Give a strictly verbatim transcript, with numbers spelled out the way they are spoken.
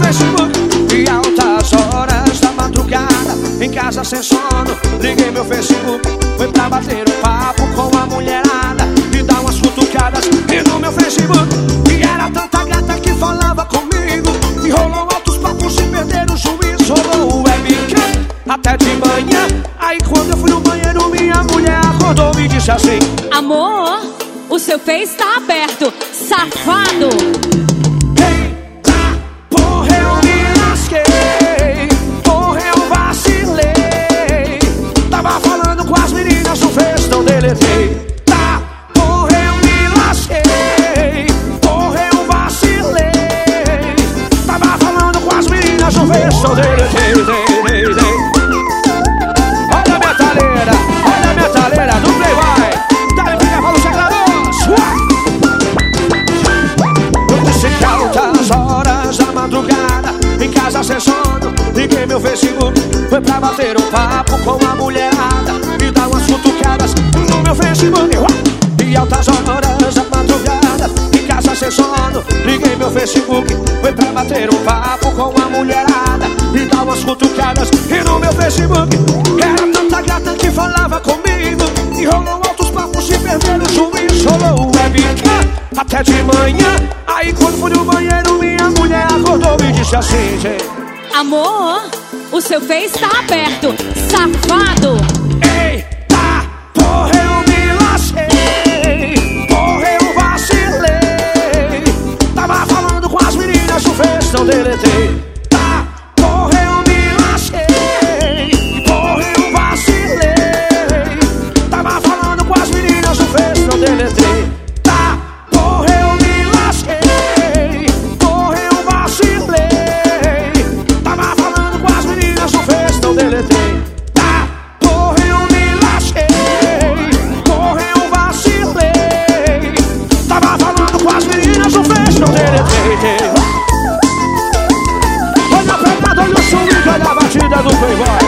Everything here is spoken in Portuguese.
Facebook. E altas horas da madrugada, em casa sem sono, liguei meu Facebook. Foi pra bater um papo com a mulherada e dar umas cutucadas. E no meu Facebook, e era tanta gata que falava comigo. E rolou altos papos e perderam o juízo. Rolou o webcam até de manhã. Aí quando eu fui no banheiro, minha mulher acordou e disse assim: amor, o seu Face tá aberto, safado. Eita, porra, eu me lasquei. Porra, eu vacilei. Tava falando com as meninas no Face, não deletei. Tá, porra, eu me lasquei. Porra, eu vacilei. Tava falando com as meninas no Face, não deletei, deletei. Olha a metaleira, olha a metaleira do Playboy. Dá-lhe briga para o Chaclaroso. Eu disse que altas horas da madrugada, em casa sem sono, liguei meu Facebook. Foi pra bater um papo com a mulherada e dar umas cutucadas no meu Facebook. E altas horas da madrugada, em casa sem sono, liguei meu Facebook. Foi pra bater um papo com a mulherada e dar umas cutucadas. E no meu Facebook era tanta gata que falava comigo. E rolou altos papos e perderam o juízo. Rolou o webcam até de manhã. Aí quando fui no banheiro, minha mulher acordou e disse assim: amor, o seu Face tá aberto, safado. Eita, porra, eu me lasquei. Porra, eu vacilei. Tava falando com as meninas no Face, não deletei. Tá, porra, eu me lasquei. Porra, eu vacilei. Tava falando com as meninas no Face, não deletei. Tá, porra, eu me lasquei. Porra, eu vacilei. Tava falando com as meninas no Face, não deletei. Tá, porra, eu me lasquei. Porra, eu vacilei. Tava falando com as meninas no Face, não deletei. Olha a pegada, olha o swing, olha a batida do Playboy.